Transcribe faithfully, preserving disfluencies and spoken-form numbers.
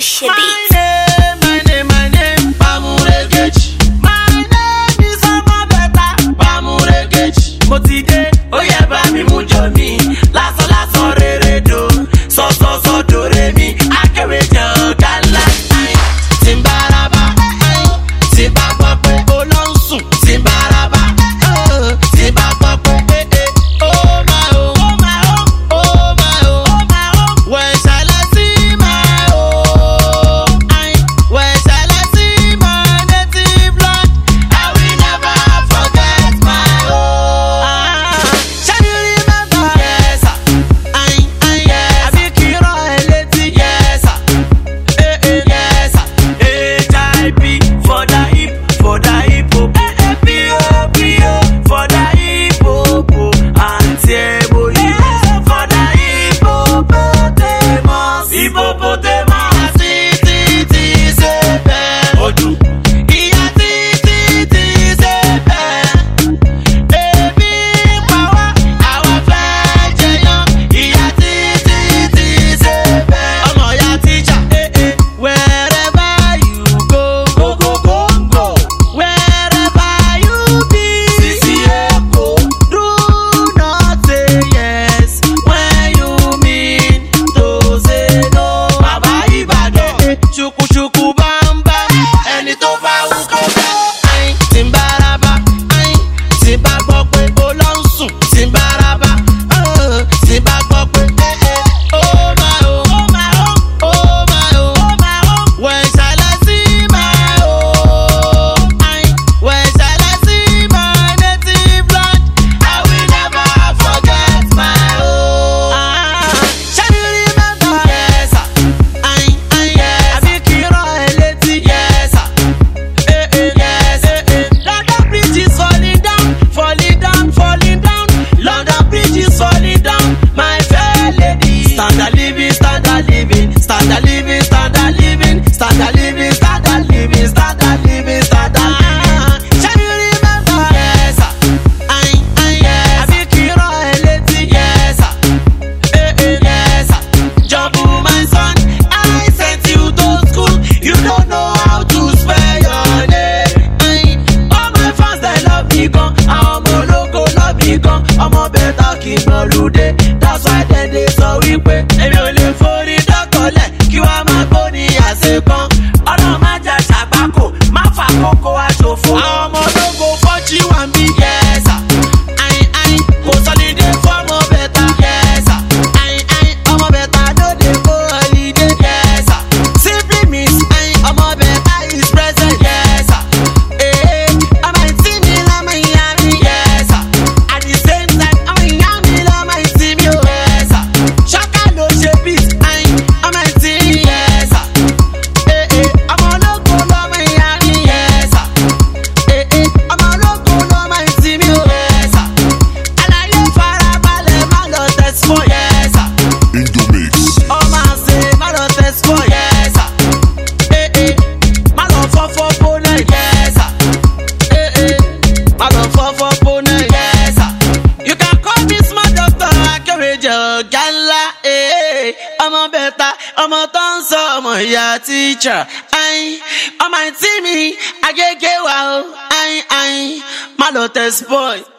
Push your beat. My name, my name, Bamuregechi. My name is Omobeta, Bamuregechi. Mo ti dé, ó yẹ bá mi mú jọ mi. Lásán lásán rere do, sọ sọ sọ do re mi. Akéwé jẹ ọ̀gá ńlá. Tí n bá ra bá, tí n bá gbọ́ pé ó lọ ń sùn. Tí n bá ra bá, tí n bá gbọ́ pé ó máa ó, ó máa ó, ó máa ó, ó máa ó. When shall I see my home? When shall I see my native land? I will never forget my home. Shall you remember? Yes, sir. I, I, yes. Àbí kí n rán ẹ létí? Yes, sir. Eh, eh, yes, sir. H I P for the hip, for the hip hop. Eh, eh, P O, P O for the hip hop. Anti-eboyi for the hippopotamus. Hippopotamus. Títí ṣe bẹ́ẹ̀. Ojú. Ìyá títí ti ṣe bẹ́ẹ̀. Ebi ń pa wá, àwa fẹ́ jẹyàn. Ìyá títí ti ṣe bẹ́ẹ̀. Ọmọ ìyá tíjà. Wherever you go, go, go, go, go. Wherever you be, Sisi Eko. Do not say yes when you mean to say no. Bàbá Ìbàdàn. Ṣùkùṣùkù bámbá. Ẹni tó bá wù kó bá. Tí n bá ra bá. Tí n bá gbọ́ pé ó lọ ń sùn. Tí n bá ra bá. Tí n bá gbọ́ pé ó máa ó. Ó máa ó. Ó máa ó. Ó máa ó. When shall I see my home? When shall I see my native land? I will never forget my home. Shall you remember? Yes, sir. I, I, yes. Àbí kí n rán ẹ létí? Yes, sir. Eh, eh, yes, eh, eh. London Bridge is falling down, falling down, falling down. London Bridge is falling down, my fair lady. Standard living, standard living, standard living, standard living, standard living, standard living, standard living, standard living. Shall you remember? Yes, sir. I, I, yes. Àbí kí n rán ẹ létí? Yes, sir. Eh, eh, yes, sir. Jumbo, my son, I sent you to school. You don't know how to spell your name. All my fans, they love me gan. Àwọn ọmọ ológo love me gan. Ọmọ bẹ́tà kì í gbọ́n lùdé. That's why dem dey sọ wípé èmi ò lè forí dọ́kọ̀lẹ̀ kí wàá máa gbó ní àṣekán. Ọlọ́run má jẹ́ ṣàgbákò, má fà kókó aṣòfò. Àwọn ọmọ ológo fọ́jí wà ń bí. Yes, sir. Ayin ayin kò sọ́lidé fọ́mọ bẹ́tà. Yes, sir. Ayin ayin ọmọ bẹ́tà no dey go holiday. Yes, sir. Simply means ayin ọmọ bẹ́tà is present. Yes, sir. Eh, ọmọ ìtí mi lọ́mọ ìyá mi. Yes, sir. At the same time ọmọ ìyá mi lọ́mọ ìtí mi o. Yes, sir. Ṣọ́ká ló ṣe beat. Ayin ọmọ ìtí mi. Yes, sir. Eh, eh, ọmọ ológo lọ́mọ ìyá mi. Yes, sir. Eh, eh, ọmọ ológo lọ́mọ ìtí mi o. Yes, sir. Àlàyé farabalẹ̀ má lọ tẹ̀sífọ́. Yes, sir. Indomix. Ọmọ àṣẹ má lọ tẹ̀sífọ́. Yes, sir. Eh, eh, má lọ fọ́fọ́ bóná. Yes, sir. Eh, eh, má lọ fọ́fọ́ bóná. Yes, sir. You can call me smart doctor Akéwéjẹ ọ̀gá ńlá. Eh, eh, ọmọ bẹ́tà ọmọ tó ń sọ ọmọ ìyá tíjà. Ayin ọmọ ìtí mi Agége wa o. Ayin ayin má lọ tẹ̀sífọ́.